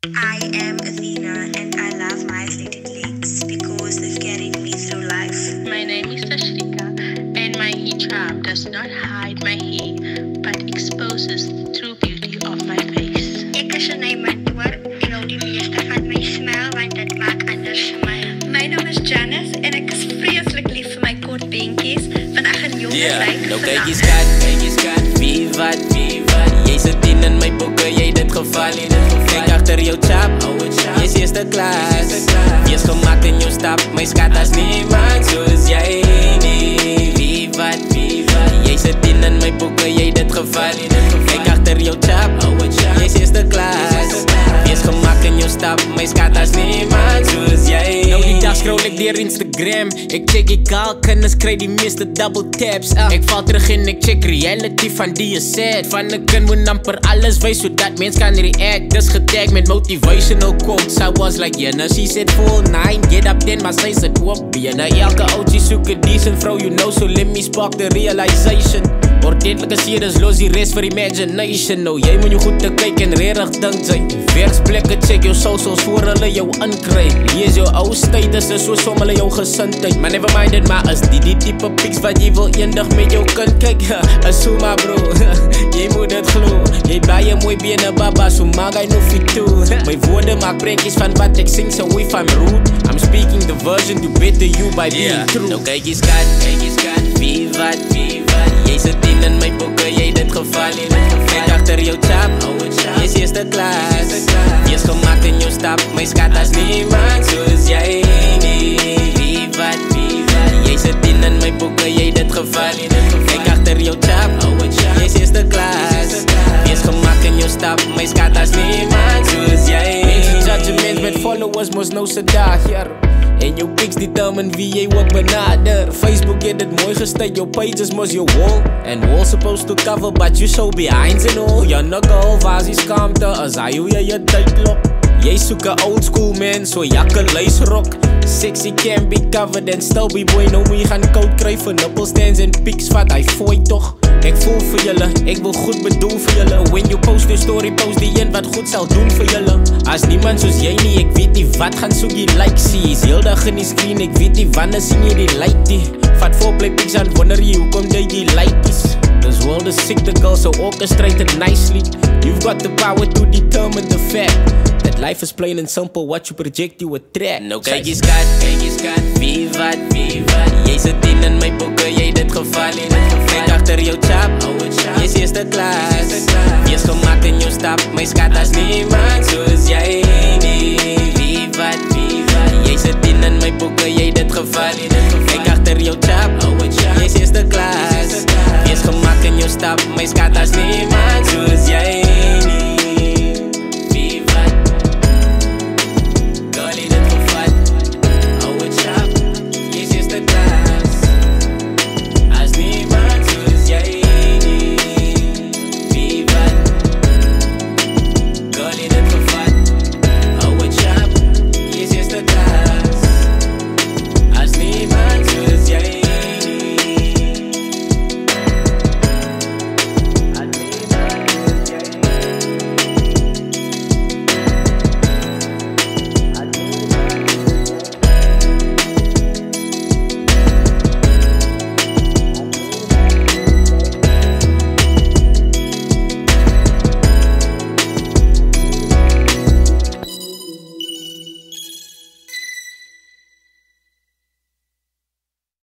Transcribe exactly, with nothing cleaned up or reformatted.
I am Athena and I love my athletic legs because they've carried me through life. My name is Tashrika and my hijab does not hide my hair but exposes the true beauty of my face. Ek is Shanae Mantoor en hou die meeste van my smile want dit maak ander smile. My naam is Janice en ek is vreeslik lief vir my kort beentjies want ek gaan jonges Yeah, lyk nou kyk vandag. jy skat, kyk jy skat, wie wat, wie wat. Jy sit in in my boeke, jy dit geval, jy dit geval. Kyk achter jou chap, jy is eerste klas. Jy is gemaakt in jou stap, my skat as niemand soos jy nie. Wie wat, wie wat. Jy sit in in my boeke, jy dit geval, jy dit geval. Kyk achter jou chap, jy is eerste klas. Jy is gemaakt in jou stap, my skat as niemand soos jy. Nou die dag scroll ek deur Instagram. Ek check die kaal kinders kry die meeste double taps. uh. Ek val terug en ek check reality van die is sad. Van 'n kind moet amper alles wys sodat mens kan react. Dis getag met motivational quotes. I was like, yeah, now she said full nine, get up then, maar sy sit op bene. Elke outie soek 'n decent vrou, you know, so let me spark the realization. Ordentlike series los die rest vir imagination. Nou jy moet jou goed te kyk en regtig dink jy. Werksplekke check jou socials voor hulle jou inkry. Lees jou ou status is so som hulle jou gesindheid. Maar never mind it, maar is die die type pics wat jy wil eendag met jou kind kyk. Is so maar bro, jy moet dit glo. Jy baie mooi bene baba, so maak hy nou fit toe. My woorde maak prentjies van wat ek sing, so if I'm rude, I'm speaking the version to better you by being Yeah, true. nou kyk jy skat, kyk jy skat, wie wat, wie wat. Jy sit in in my boeke, jy dit geval, jy dit geval. Kyk achter jou chap, jy is eerste klas. Jy is gemaakt in jou stap, my skat as niemand soos jy nie. Wie wat, wie wat. Jy sit in in my boeke, jy dit geval, jy dit geval. Kyk achter jou chap, jy is eerste klas. Jy is gemaakt in jou stap, my skat as niemand soos jy nie. Judgment met followers mos nou se dag hier. En jou pics determine wie jy ook benader. Facebook het dit mooi gestuid, jou page is mos jou wall. And wall supposed to cover, but you so behind and all. Jy nigga, was die skamte, as hy hoe jy jy tyd lok. Jy soek 'n old school man, so jakke luisrok. Sexy can be covered and still be boy. Nou moet jy gaan koud kry vir nippelstands en pics wat hy fooi toch. Ek voel vir julle, ek wil goed bedoel vir julle. When you post your story, post die een wat goed sal doen vir julle. As niemand soos jy nie, ek weet nie wat gaan soek jy like sies. Heel dag in die screen, ek weet nie wanneer sien jy die like die. Vat foreplay pics aan, wonder jy hoekom jy die like is. This world is sick, the girl so orchestrated nicely. You've got the power to determine the fact that life is plain and simple, what you project you attract. Nou kyk jy skat, kyk jy skat, wie wat, wie wat. Jy sit in in my boeke, jy dit geval, jy dit geval. Kyk achter jou chap, jy is eerste klas. Jy is gemaakt in jou stap, my skat as niemand soos jy